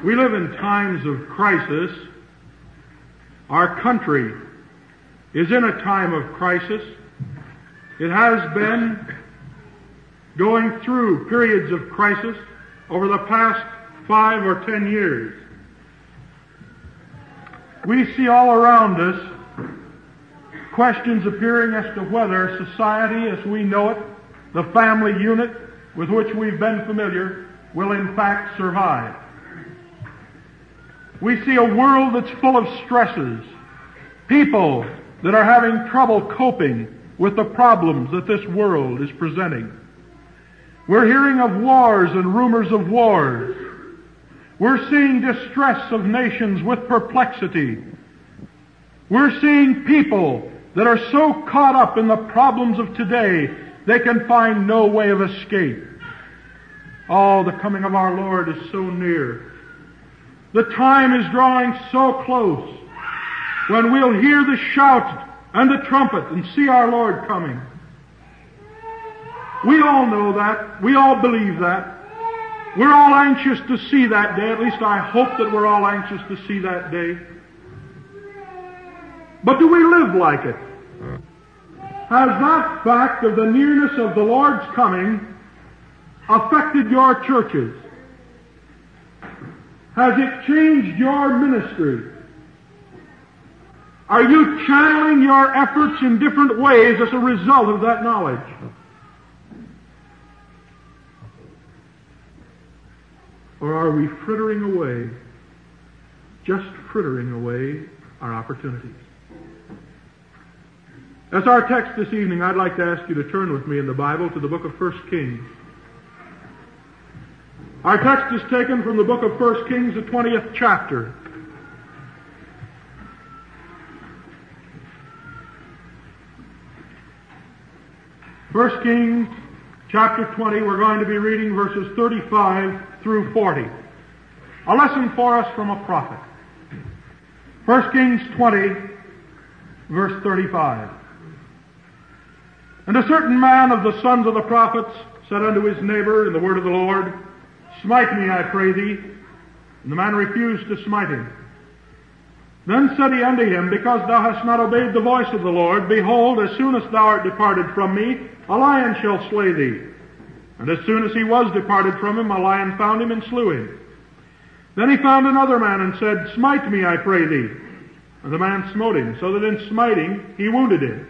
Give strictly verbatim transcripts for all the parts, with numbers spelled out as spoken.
We live in times of crisis. Our country is in a time of crisis. It has been going through periods of crisis over the past five or ten years. We see all around us questions appearing as to whether society as we know it, the family unit with which we've been familiar, will in fact survive. We see a world that's full of stresses, people that are having trouble coping with the problems that this world is presenting. We're hearing of wars and rumors of wars. We're seeing distress of nations with perplexity. We're seeing people that are so caught up in the problems of today, they can find no way of escape. Oh, the coming of our Lord is so near. The time is drawing so close when we'll hear the shout and the trumpet and see our Lord coming. We all know that. We all believe that. We're all anxious to see that day. At least I hope that we're all anxious to see that day. But do we live like it? Has that fact of the nearness of the Lord's coming affected your churches? Has it changed your ministry? Are you channeling your efforts in different ways as a result of that knowledge? Or are we frittering away, just frittering away our opportunities? As our text this evening, I'd like to ask you to turn with me in the Bible to the book of First Kings. Our text is taken from the book of First Kings, the twentieth chapter. First Kings, chapter twenty, we're going to be reading verses thirty-five through forty. A lesson for us from a prophet. First Kings twenty, verse thirty-five. And a certain man of the sons of the prophets said unto his neighbor in the word of the Lord, Smite me, I pray thee. And the man refused to smite him. Then said he unto him, Because thou hast not obeyed the voice of the Lord, behold, as soon as thou art departed from me, a lion shall slay thee. And as soon as he was departed from him, a lion found him and slew him. Then he found another man and said, Smite me, I pray thee. And the man smote him, so that in smiting he wounded him.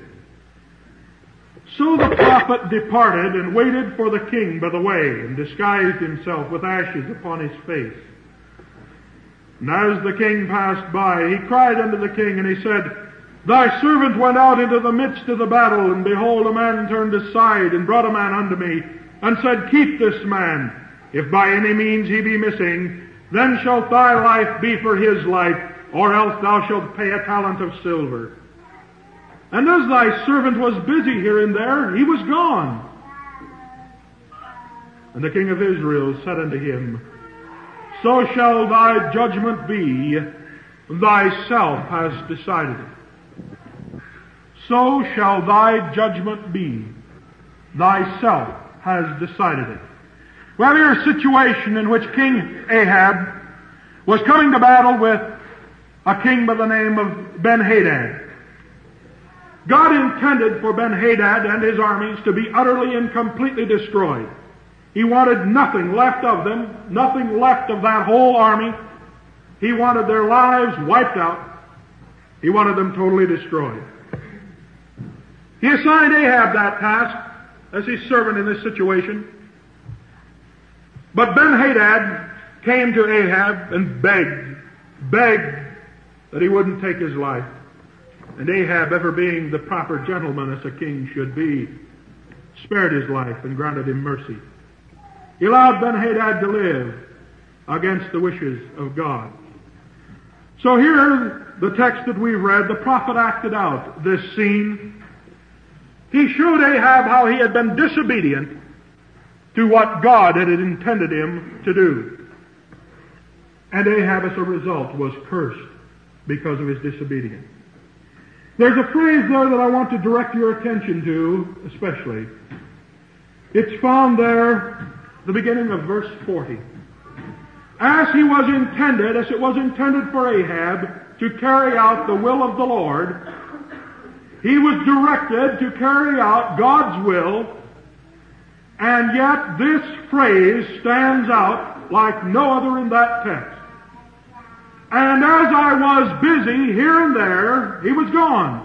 So the prophet departed and waited for the king by the way, and disguised himself with ashes upon his face. And as the king passed by, he cried unto the king, and he said, Thy servant went out into the midst of the battle, and behold, a man turned aside, and brought a man unto me, and said, Keep this man. If by any means he be missing, then shalt thy life be for his life, or else thou shalt pay a talent of silver. And as thy servant was busy here and there, he was gone. And the king of Israel said unto him, So shall thy judgment be, thyself hast decided it. So shall thy judgment be, thyself has decided it. Well, here's a situation in which King Ahab was coming to battle with a king by the name of Ben-Hadad. God intended for Ben-Hadad and his armies to be utterly and completely destroyed. He wanted nothing left of them, nothing left of that whole army. He wanted their lives wiped out. He wanted them totally destroyed. He assigned Ahab that task as his servant in this situation. But Ben-Hadad came to Ahab and begged, begged that he wouldn't take his life. And Ahab, ever being the proper gentleman as a king should be, spared his life and granted him mercy. He allowed Ben-Hadad to live against the wishes of God. So here, the text that we've read, the prophet acted out this scene. He showed Ahab how he had been disobedient to what God had intended him to do. And Ahab, as a result, was cursed because of his disobedience. There's a phrase there that I want to direct your attention to, especially. It's found there, the beginning of verse forty. as he was intended, as it was intended for Ahab to carry out the will of the Lord, he was directed to carry out God's will, and yet this phrase stands out like no other in that text. And as I was busy here and there, he was gone.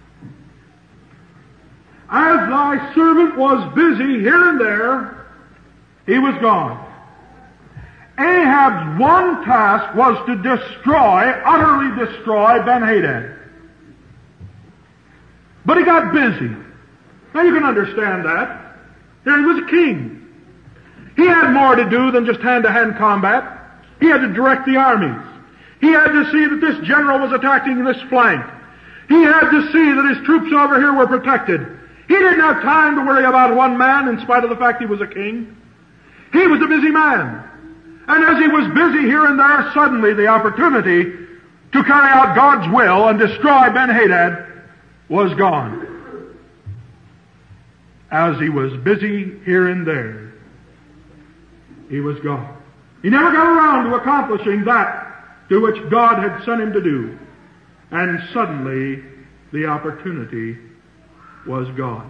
As thy servant was busy here and there, he was gone. Ahab's one task was to destroy, utterly destroy Ben-Hadad. But he got busy. Now you can understand that. There he was a king. He had more to do than just hand-to-hand combat. He had to direct the armies. He had to see that this general was attacking this flank. He had to see that his troops over here were protected. He didn't have time to worry about one man in spite of the fact he was a king. He was a busy man. And as he was busy here and there, suddenly the opportunity to carry out God's will and destroy Ben-Hadad was gone. As he was busy here and there, he was gone. He never got around to accomplishing that to which God had sent him to do. And suddenly the opportunity was gone.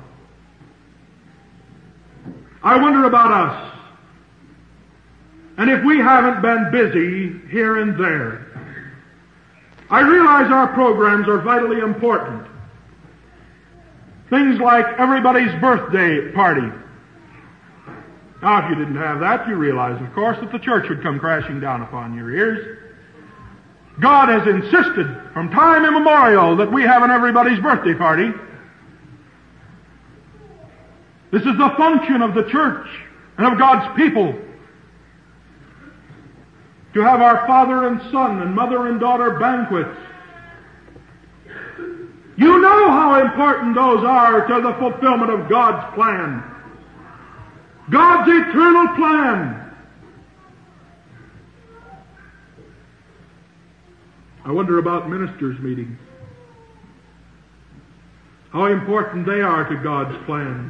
I wonder about us. And if we haven't been busy here and there. I realize our programs are vitally important. Things like everybody's birthday party. Now, if you didn't have that, you realize, of course, that the church would come crashing down upon your ears. God has insisted from time immemorial that we have an everybody's birthday party. This is the function of the church and of God's people, to have our father and son and mother and daughter banquets. You know how important those are to the fulfillment of God's plan. God's eternal plan. I wonder about ministers' meetings. How important they are to God's plans.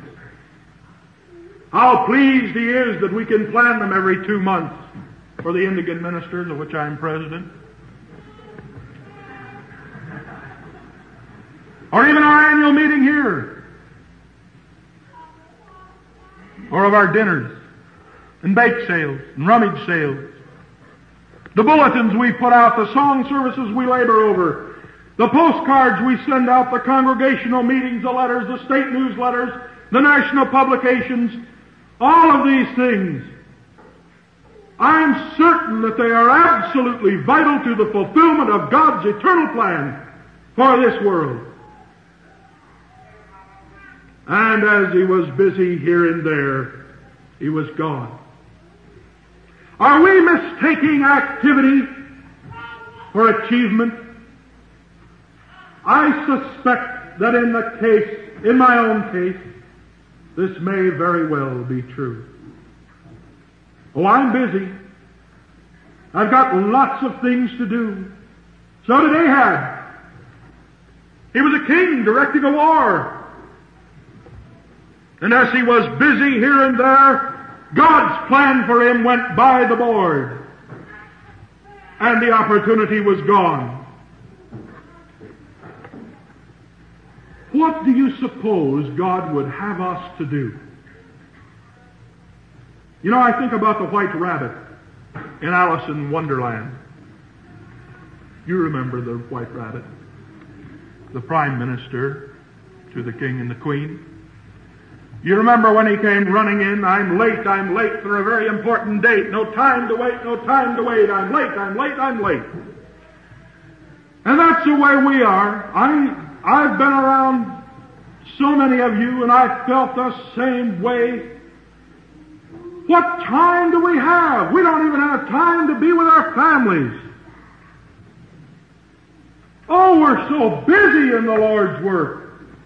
How pleased He is that we can plan them every two months for the Indian ministers, of which I am president. Or even our annual meeting here. Or of our dinners and bake sales and rummage sales. The bulletins we put out, the song services we labor over, the postcards we send out, the congregational meetings, the letters, the state newsletters, the national publications, all of these things, I'm certain that they are absolutely vital to the fulfillment of God's eternal plan for this world. And as he was busy here and there, he was gone. Are we mistaking activity for achievement? I suspect that in the case, in my own case, this may very well be true. Oh, I'm busy. I've got lots of things to do. So did Ahab. He was a king directing a war. And as he was busy here and there, God's plan for him went by the board. And the opportunity was gone. What do you suppose God would have us to do? You know, I think about the white rabbit in Alice in Wonderland. You remember the white rabbit, the prime minister to the king and the queen. You remember when he came running in, I'm late, I'm late for a very important date. No time to wait, no time to wait. I'm late, I'm late, I'm late. And that's the way we are. I, I've been around so many of you, and I've felt the same way. What time do we have? We don't even have time to be with our families. Oh, we're so busy in the Lord's work.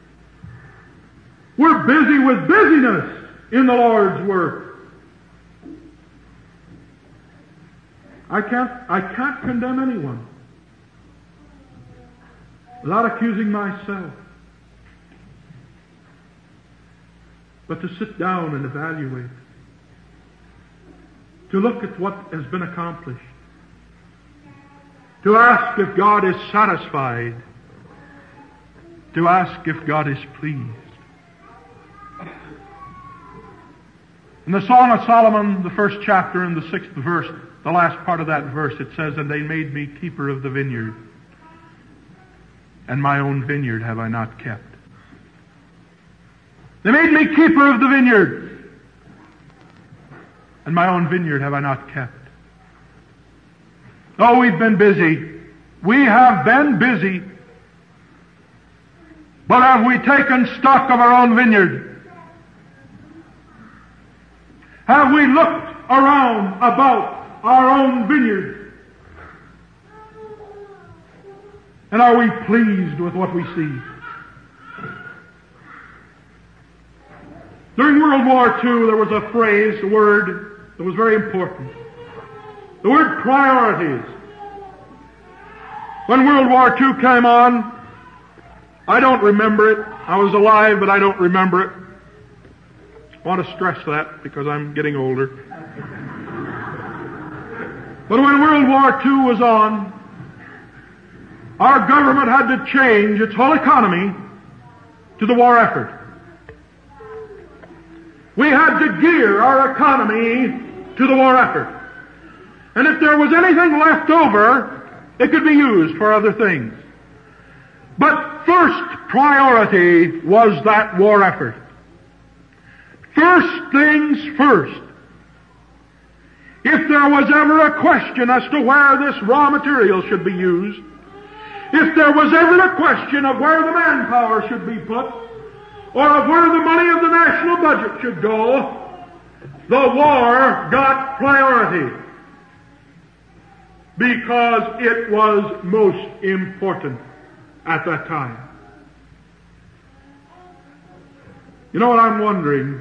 We're busy with busyness in the Lord's work. I can't, I can't condemn anyone without accusing myself. But to sit down and evaluate. to look at what has been accomplished, to ask if God is satisfied, to ask if God is pleased. In the Song of Solomon, the first chapter and the sixth verse, the last part of that verse, it says, "And they made me keeper of the vineyard, and my own vineyard have I not kept." They made me keeper of the vineyard, and my own vineyard have I not kept. Oh, we've been busy. We have been busy. But have we taken stock of our own vineyard? Have we looked around about our own vineyard? And are we pleased with what we see? During World War Two, there was a phrase, a word that was very important. The word priorities. When World War Two came on, I don't remember it. I was alive, but I don't remember it. I want to stress that because I'm getting older. But when World War Two was on, our government had to change its whole economy to the war effort. We had to gear our economy to the war effort. And if there was anything left over, it could be used for other things. But first priority was that war effort. First things first. If there was ever a question as to where this raw material should be used, if there was ever a question of where the manpower should be put, or of where the money of the national budget should go, the war got priority because it was most important at that time. You know what I'm wondering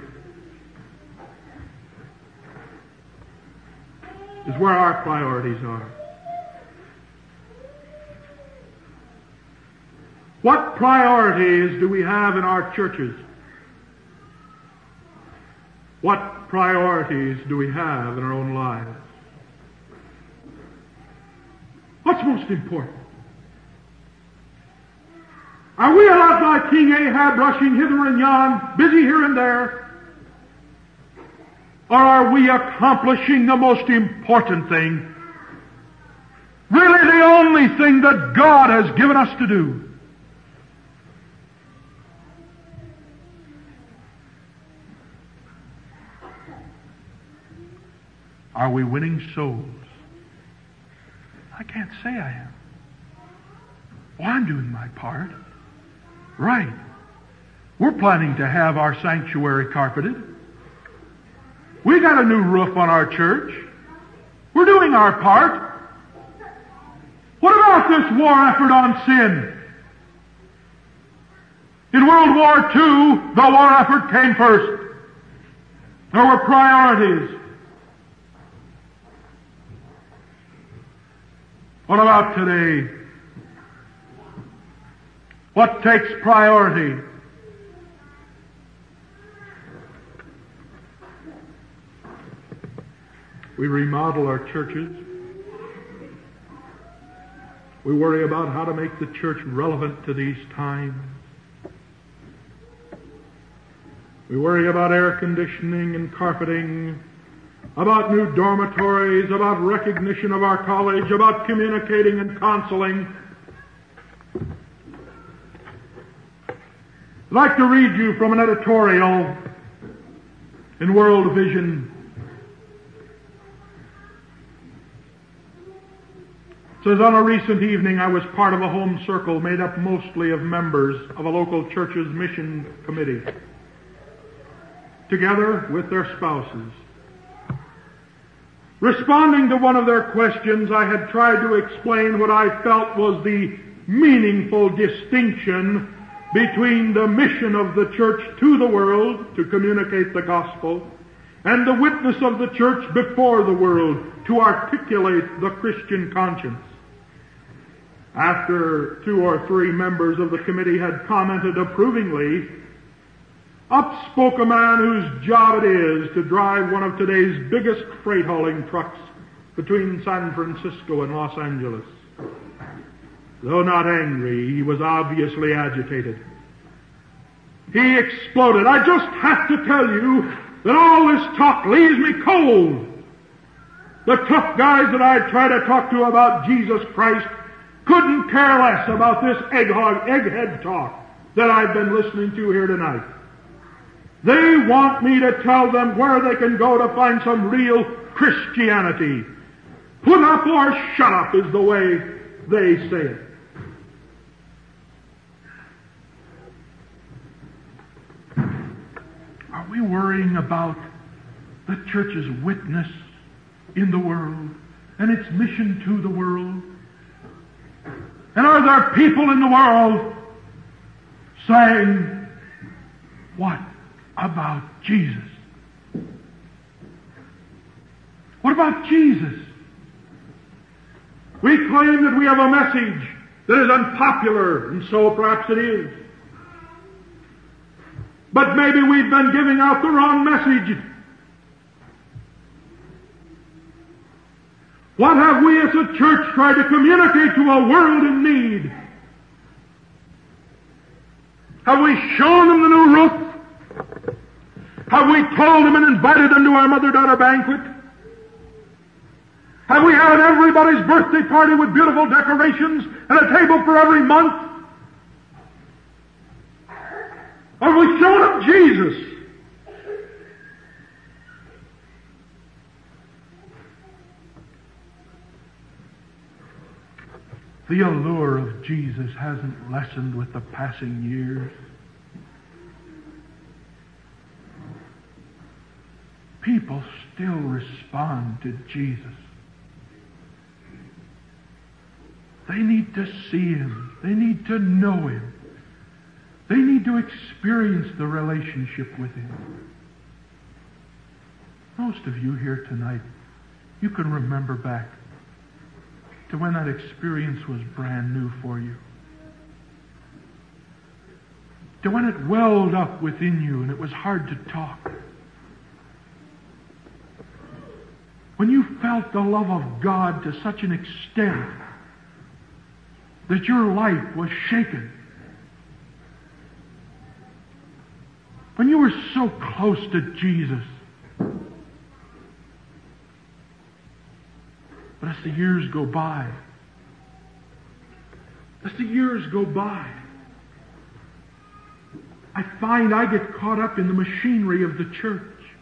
is where our priorities are. What priorities do we have in our churches? What priorities do we have in our own lives? What's most important? Are we a lot like King Ahab, rushing hither and yon, busy here and there? Or are we accomplishing the most important thing? Really the only thing that God has given us to do? Are we winning souls? I can't say I am. Well, I'm doing my part. Right. We're planning to have our sanctuary carpeted. We got a new roof on our church. We're doing our part. What about this war effort on sin? In World War Two, the war effort came first. There were priorities. What about today? What takes priority? We remodel our churches. We worry about how to make the church relevant to these times. We worry about air conditioning and carpeting, about new dormitories, about recognition of our college, about communicating and counseling. I'd like to read you from an editorial in World Vision. It says, on a recent evening I was part of a home circle made up mostly of members of a local church's mission committee, together with their spouses. Responding to one of their questions, I had tried to explain what I felt was the meaningful distinction between the mission of the church to the world to communicate the gospel and the witness of the church before the world to articulate the Christian conscience. After two or three members of the committee had commented approvingly, Up spoke a man whose job it is to drive one of today's biggest freight hauling trucks between San Francisco and Los Angeles. Though not angry, he was obviously agitated. He exploded. I just have to tell you that all this talk leaves me cold. The tough guys that I try to talk to about Jesus Christ couldn't care less about this egghog, egghead talk that I've been listening to here tonight. They want me to tell them where they can go to find some real Christianity. Put up or shut up is the way they say it. Are we worrying about the church's witness in the world and its mission to the world? And are there people in the world saying, what about Jesus? What about Jesus? We claim that we have a message that is unpopular, and so perhaps it is. But maybe we've been giving out the wrong message. What have we as a church tried to communicate to a world in need? Have we shown them the new roof? Have we told them and invited them to our mother-daughter banquet? Have we had everybody's birthday party with beautiful decorations and a table for every month? Have we shown them Jesus? The allure of Jesus hasn't lessened with the passing years. People still respond to Jesus. They need to see Him. They need to know Him. They need to experience the relationship with Him. Most of you here tonight, you can remember back to when that experience was brand new for you. To when it welled up within you and it was hard to talk. When you felt the love of God to such an extent that your life was shaken. When you were so close to Jesus. But as the years go by, as the years go by, I find I get caught up in the machinery of the church.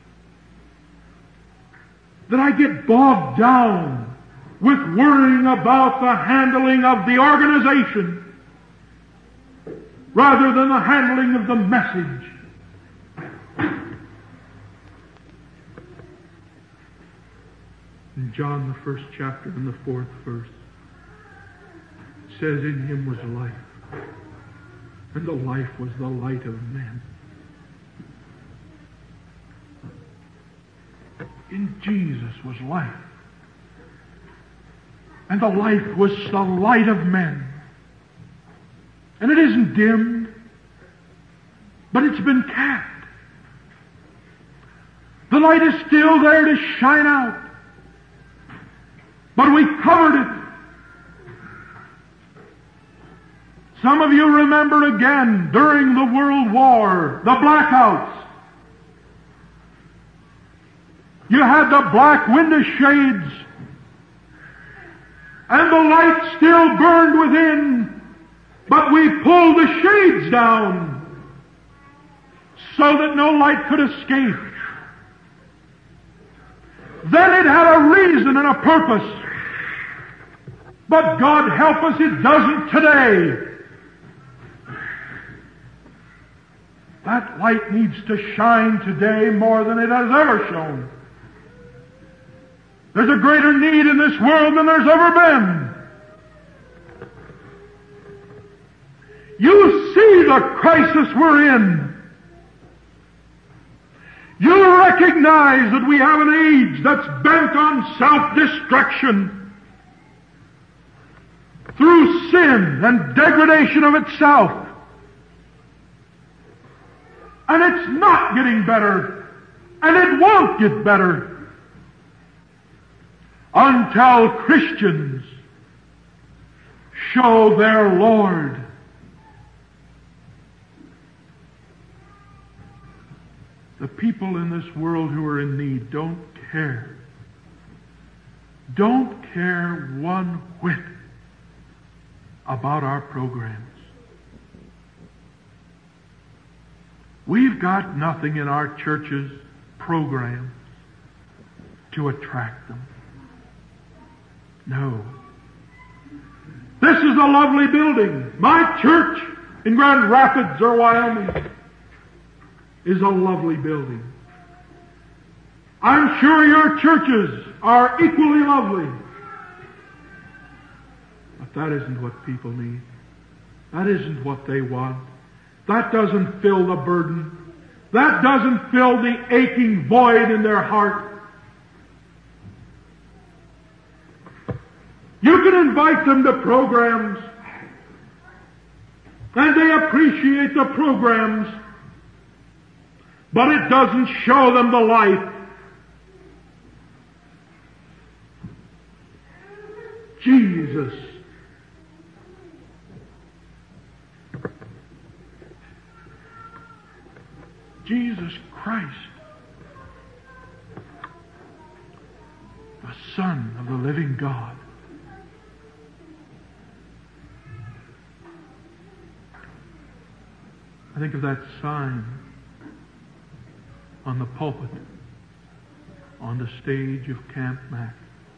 That I get bogged down with worrying about the handling of the organization rather than the handling of the message. In John, the first chapter and the fourth verse, it says, in Him was life, and the life was the light of men. In Jesus was life, and the life was the light of men. And it isn't dimmed, but it's been capped. The light is still there to shine out. But we covered it. Some of you remember again, during the World War, the blackouts. You had the black window shades, and the light still burned within, but we pulled the shades down so that no light could escape. Then it had a reason and a purpose. But God help us, it doesn't today. That light needs to shine today more than it has ever shone. There's a greater need in this world than there's ever been. You see the crisis we're in. You recognize that we have an age that's bent on self-destruction through sin and degradation of itself. And it's not getting better. And it won't get better until Christians show their Lord. The people in this world who are in need don't care. Don't care one whit about our programs. We've got nothing in our church's programs to attract them. No. This is a lovely building. My church in Grand Rapids or Wyoming is a lovely building. I'm sure your churches are equally lovely. But that isn't what people need. That isn't what they want. That doesn't fill the burden. That doesn't fill the aching void in their heart. You can invite them to programs, and they appreciate the programs, but it doesn't show them the life. Jesus. Jesus Christ, the Son of the living God. I think of that sign on the pulpit on the stage of Camp Mac.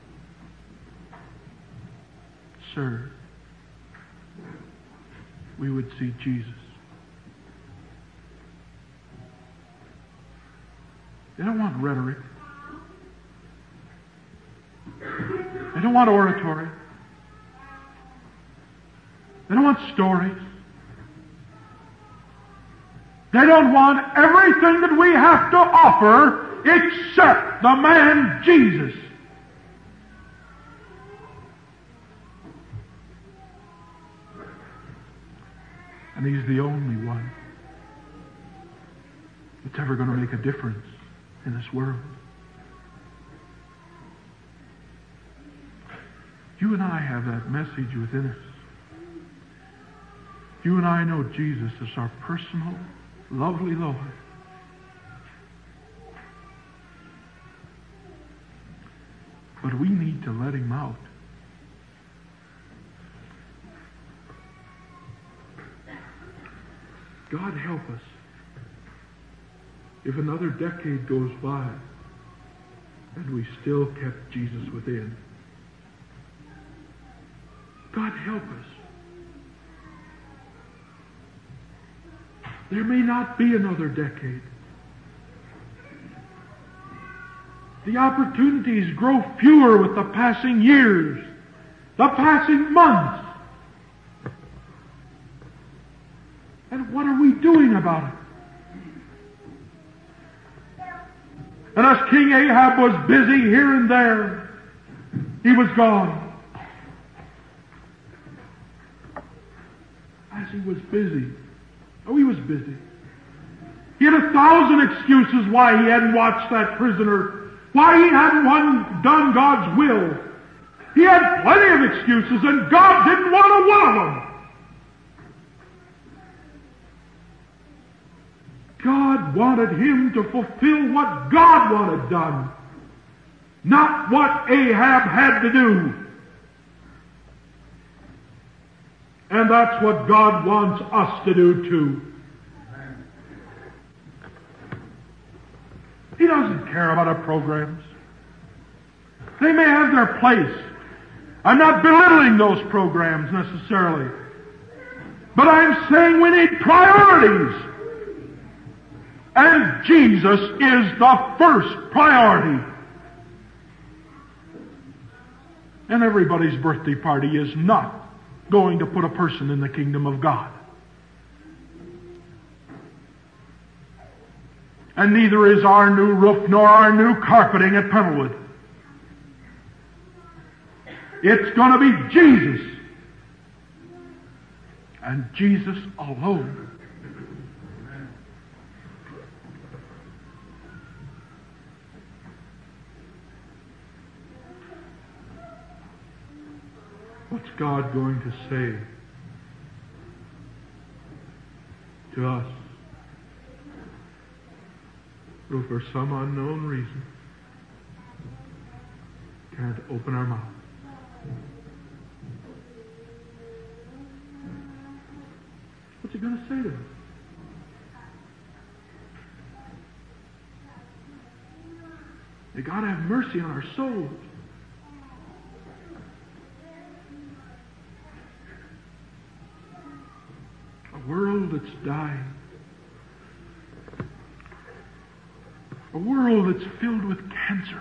Sir, we would see Jesus. They don't want rhetoric. They don't want oratory. They don't want stories. They don't want everything that we have to offer except the man Jesus. And He's the only one that's ever going to make a difference in this world. You and I have that message within us. You and I know Jesus as our personal, lovely Lord. But we need to let Him out. God help us if another decade goes by and we still kept Jesus within. God help us. There may not be another decade. The opportunities grow fewer with the passing years, the passing months. And what are we doing about it? And as King Ahab was busy here and there, he was gone. As he was busy, oh, he was busy. He had a thousand excuses why he hadn't watched that prisoner, why he hadn't one, done God's will. He had plenty of excuses, and God didn't want a one of them. God wanted him to fulfill what God wanted done, not what Ahab had to do. And that's what God wants us to do too. He doesn't care about our programs. They may have their place. I'm not belittling those programs necessarily. But I'm saying we need priorities. And Jesus is the first priority. And everybody's birthday party is not going to put a person in the kingdom of God. And neither is our new roof nor our new carpeting at Pebblewood. It's going to be Jesus. And Jesus alone. What's God going to say to us who for some unknown reason can't open our mouth? What's he going to say to us? May God have mercy on our souls. A world that's dying. A world that's filled with cancer.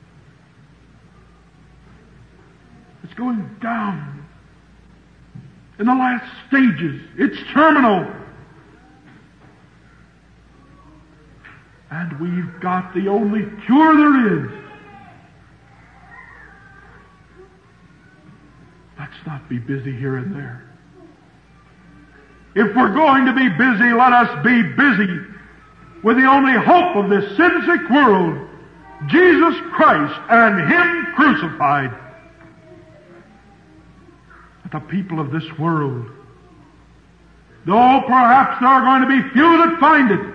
It's going down. In the last stages. It's terminal. And we've got the only cure there is. Let's not be busy here and there. If we're going to be busy, let us be busy with the only hope of this sin-sick world, Jesus Christ and Him crucified. The people of this world, though perhaps there are going to be few that find it,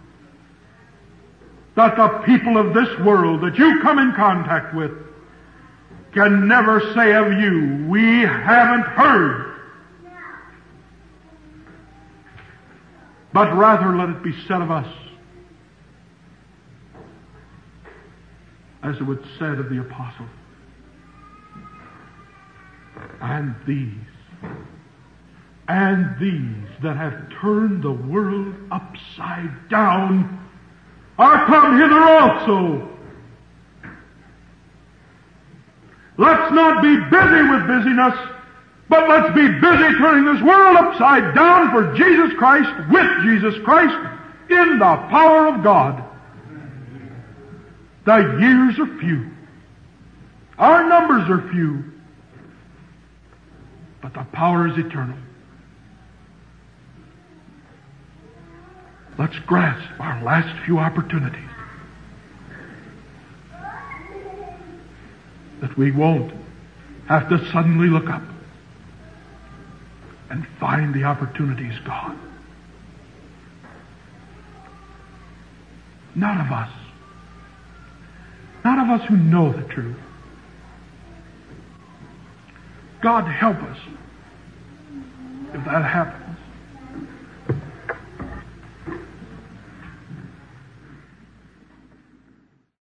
that the people of this world that you come in contact with can never say of you, we haven't heard. But rather let it be said of us, as it was said of the apostle, and these, and these that have turned the world upside down are come hither also. Let's not be busy with busyness, but let's be busy turning this world upside down for Jesus Christ, with Jesus Christ, in the power of God. The years are few. Our numbers are few. But the power is eternal. Let's grasp our last few opportunities, that we won't have to suddenly look up and find the opportunities gone. None of us, none of us who know the truth, God help us if that happens.